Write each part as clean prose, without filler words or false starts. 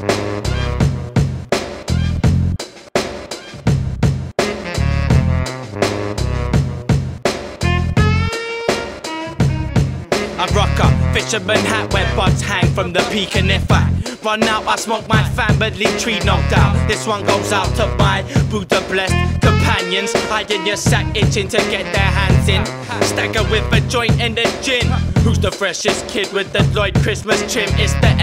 I rock a fisherman hat where buds hang from the peak, and if I run out, I smoke my family tree knocked out. This one goes out to my Buddha blessed companions, hiding your sack itching to get their hands in. Stagger with a joint and a gin. Who's the freshest kid with the Lloyd Christmas trim? It's the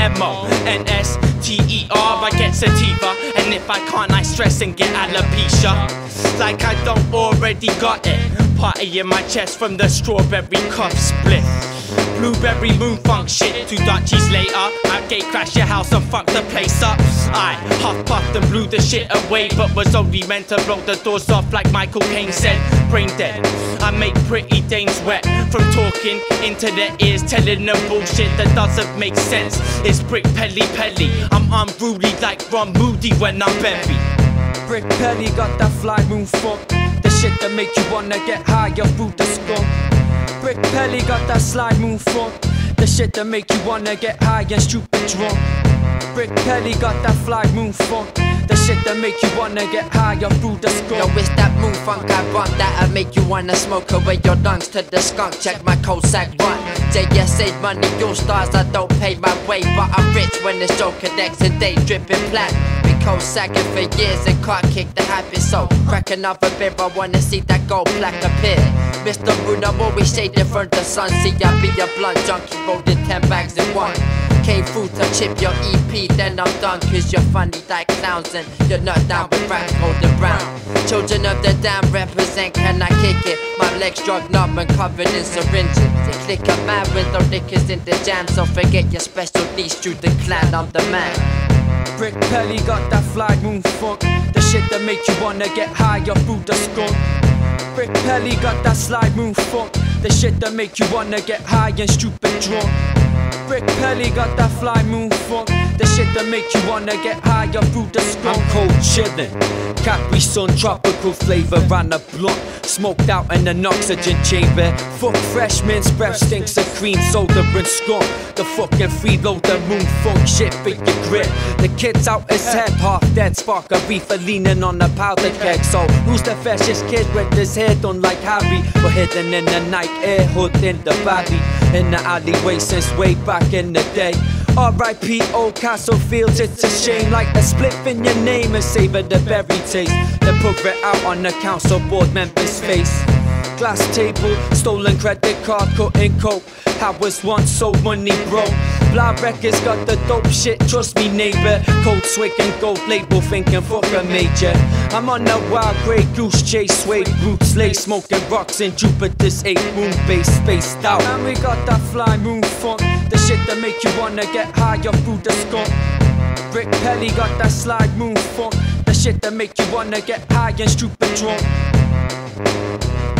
M-O-N-S-T-E-R. I get sativa, and if I can't, I stress and get alopecia. Like I don't already got it. Party in my chest from the strawberry cup split. Blueberry moon funk shit, 2 Dutchies later I gate crash your house and fuck the place up. I huff puffed and blew the shit away, but was only meant to blow the doors off like Michael Caine said. Brain dead, I make pretty dames wet from talking into their ears, telling them bullshit that doesn't make sense. It's Brick Pelly Pelly, I'm unruly like Ron Moody when I'm bevy. Brick Pelly got that fly moon funk, the shit that make you wanna get high off Buddha skunk. Brick Pelly got that slide moon funk, the shit that make you wanna get high and stupid drunk. Brick Pelly got that fly moon funk, the shit that make you wanna get high off Buddha skunk. Yo, it's that moon funk I want, that'll make you wanna smoke away your lungs to the skunk. Check my Cossack run, JSA money, your stars I don't pay my way, but I'm rich when the show connects and they dripping black. Sacking for years and can't kick the habit, so crack another beer, I wanna see that gold plaque appear. Mr. Moon, I'm always shaded from the sun. See, I be a blunt junkie, rolling 10 bags in one. Came through to chip your EP, then I'm done. Cause you're funny like clowns and you're not down with rap, golden brown. Children of the dam represent, can I kick it? My legs drug numb and covered in syringes. They click up mad with the liquors in the jam, so forget your specialties, shoot the clan, I'm the man. Brick Pelly got that fly moon funk, the shit that make you wanna get high off Buddha skunk. Brick Pelly got that slide moon funk, the shit that make you wanna get high and stupid drunk. Brick Pelly got that fly moon funk, the shit that make you wanna get high off Buddha skunk. I'm cold chillin', Capri Sun tropical flavor on a blunt, smoked out in an oxygen chamber. Fuck freshman's breath stinks of cream soda and skunk. The fucking freeloader moon funk shit for your grip. The kid's out his head, half dead, spark a reefer leaning on a powder keg. So who's the freshest kid with his head on like Harry? We're hidden in the night air, hood in the valley, in the alleyway since way back in the day. R.I.P. Old Castle Fields, it's a shame. Like a split in your name and savor the berry taste. Then put it out on the council board member's face. Glass table, stolen credit card, cutting coke. I was once so money broke. Blah Records got the dope shit, trust me neighbor. Cold swig and gold label, thinking fuck a major. I'm on a wild grey goose chase, suede roots lace, smoking rocks in Jupiter's 8 moon base, spaced out. And we got that fly moon funk, the shit that make you wanna get high off Buddha skunk. Brick Pelly got that slide moon funk, the shit that make you wanna get high and stupid drunk.